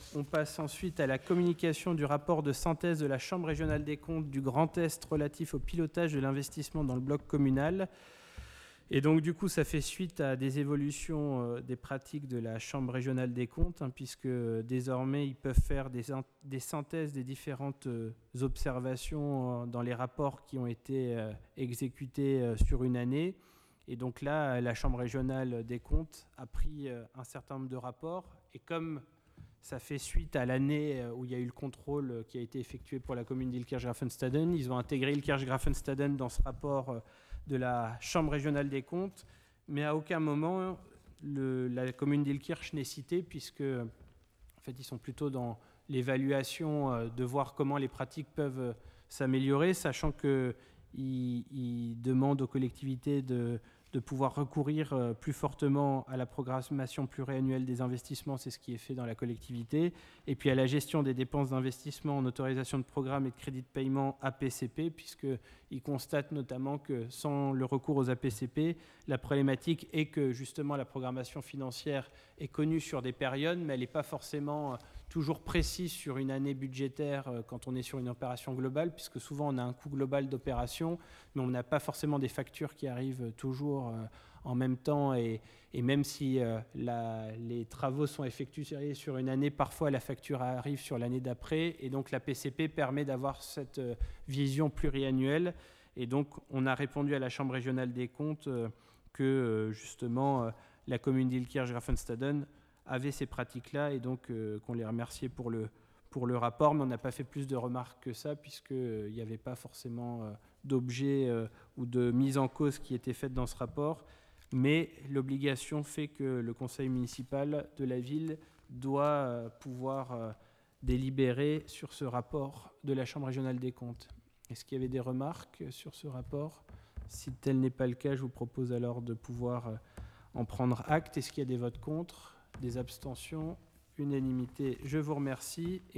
On passe ensuite à la communication du rapport de synthèse de la Chambre régionale des comptes du Grand Est relatif au pilotage de l'investissement dans le bloc communal. Et donc, du coup, ça fait suite à des évolutions des pratiques de la Chambre régionale des comptes, puisque désormais, ils peuvent faire des synthèses des différentes observations dans les rapports qui ont été exécutés sur une année. Et donc là, la Chambre régionale des comptes a pris un certain nombre de rapports. Et comme ça fait suite à l'année où il y a eu le contrôle qui a été effectué pour la commune d'Ilkirch-Graffenstaden, ils ont intégré Ilkirch-Graffenstaden dans ce rapport de la Chambre régionale des comptes, mais à aucun moment la commune d'Ilkirch n'est citée, puisque en fait, ils sont plutôt dans l'évaluation de voir comment les pratiques peuvent s'améliorer, sachant qu'ils demandent aux collectivités de pouvoir recourir plus fortement à la programmation pluriannuelle des investissements, c'est ce qui est fait dans la collectivité, et puis à la gestion des dépenses d'investissement en autorisation de programme et de crédit de paiement APCP, puisqu'ils constatent notamment que sans le recours aux APCP, la problématique est que justement la programmation financière est connue sur des périodes, mais elle n'est pas forcément toujours précise sur une année budgétaire quand on est sur une opération globale, puisque souvent on a un coût global d'opération, mais on n'a pas forcément des factures qui arrivent toujours en même temps, et même si les travaux sont effectués sur une année, parfois la facture arrive sur l'année d'après, et donc la PCP permet d'avoir cette vision pluriannuelle. Et donc on a répondu à la Chambre régionale des comptes que justement la commune d'Ilkirch-Graffenstaden avait ces pratiques-là, et donc qu'on les remerciait pour le rapport, mais on n'a pas fait plus de remarques que ça, puisqu'il n'y avait pas forcément d'objet ou de mise en cause qui était faite dans ce rapport. Mais l'obligation fait que le conseil municipal de la ville doit pouvoir délibérer sur ce rapport de la Chambre régionale des comptes. Est-ce qu'il y avait des remarques sur ce rapport ? Si tel n'est pas le cas, je vous propose alors de pouvoir en prendre acte. Est-ce qu'il y a des votes contre ? Des abstentions? Unanimité. Je vous remercie.